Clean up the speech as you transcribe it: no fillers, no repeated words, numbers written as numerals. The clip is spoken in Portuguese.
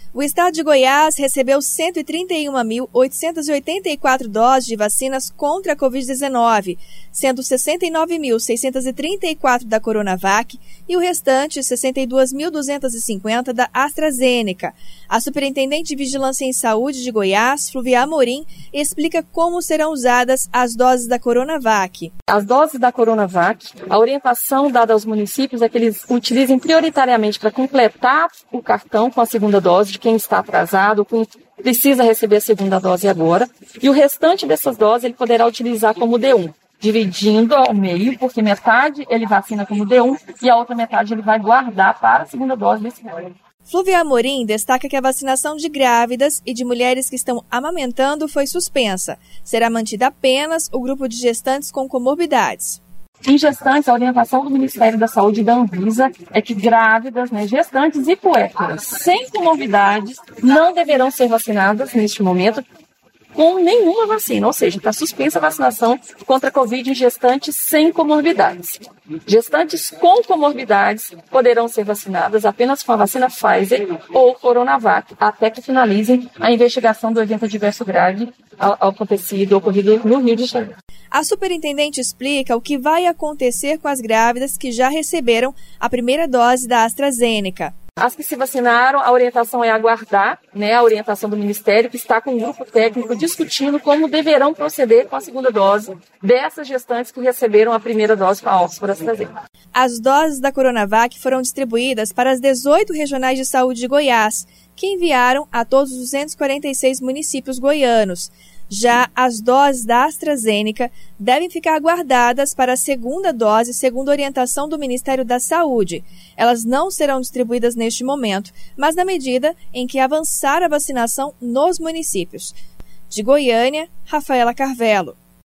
O estado de Goiás recebeu 131.884 doses de vacinas contra a Covid-19, sendo 69.634 da Coronavac e o restante 62.250 da AstraZeneca. A superintendente de Vigilância em Saúde de Goiás, Flúvia Amorim, explica como serão usadas as doses da Coronavac. As doses da Coronavac, a orientação dada aos municípios é que eles utilizem prioritariamente para completar o cartão com a segunda dose de quem está atrasado, quem precisa receber a segunda dose agora, e o restante dessas doses ele poderá utilizar como D1, dividindo ao meio, porque metade ele vacina como D1 e a outra metade ele vai guardar para a segunda dose desse ano. Flúvia Amorim destaca que a vacinação de grávidas e de mulheres que estão amamentando foi suspensa. Será mantida apenas o grupo de gestantes com comorbidades. Em gestantes, a orientação do Ministério da Saúde e da Anvisa é que grávidas, gestantes e puérperas sem comorbidades não deverão ser vacinadas neste momento com nenhuma vacina, ou seja, está suspensa a vacinação contra a Covid em gestantes sem comorbidades. Gestantes com comorbidades poderão ser vacinadas apenas com a vacina Pfizer ou Coronavac, até que finalizem a investigação do evento adverso grave ocorrido no Rio de Janeiro. A superintendente explica o que vai acontecer com as grávidas que já receberam a primeira dose da AstraZeneca. As que se vacinaram, a orientação é aguardar, a orientação do Ministério, que está com um grupo técnico discutindo como deverão proceder com a segunda dose dessas gestantes que receberam a primeira dose com a Oxford AstraZeneca. As doses da Coronavac foram distribuídas para as 18 regionais de saúde de Goiás, que enviaram a todos os 246 municípios goianos. Já as doses da AstraZeneca devem ficar guardadas para a segunda dose, segundo a orientação do Ministério da Saúde. Elas não serão distribuídas neste momento, mas na medida em que avançar a vacinação nos municípios. De Goiânia, Rafaela Carvello.